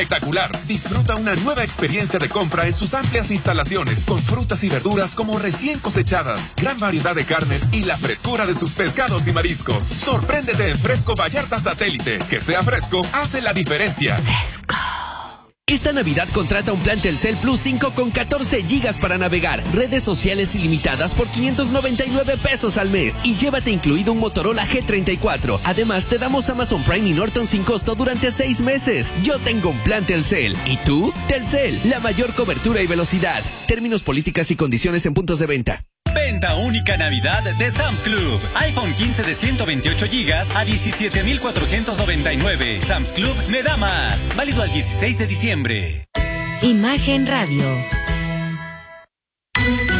Espectacular. Disfruta una nueva experiencia de compra en sus amplias instalaciones, con frutas y verduras como recién cosechadas, gran variedad de carnes y la frescura de sus pescados y mariscos. Sorpréndete en Fresco Vallarta Satélite. Que sea fresco hace la diferencia. Fresco. Esta Navidad contrata un plan Telcel Plus 5 con 14 gigas para navegar, redes sociales ilimitadas por 599 pesos al mes y llévate incluido un Motorola G34. Además, te damos Amazon Prime y Norton sin costo durante 6 meses. Yo tengo un plan Telcel. ¿Y tú? Telcel, la mayor cobertura y velocidad. Términos, políticas y condiciones en puntos de venta. Venta única Navidad de Sam's Club. iPhone 15 de 128 gigas a 17,499. Sam's Club me da más. Válido al 16 de diciembre. Imagen Radio.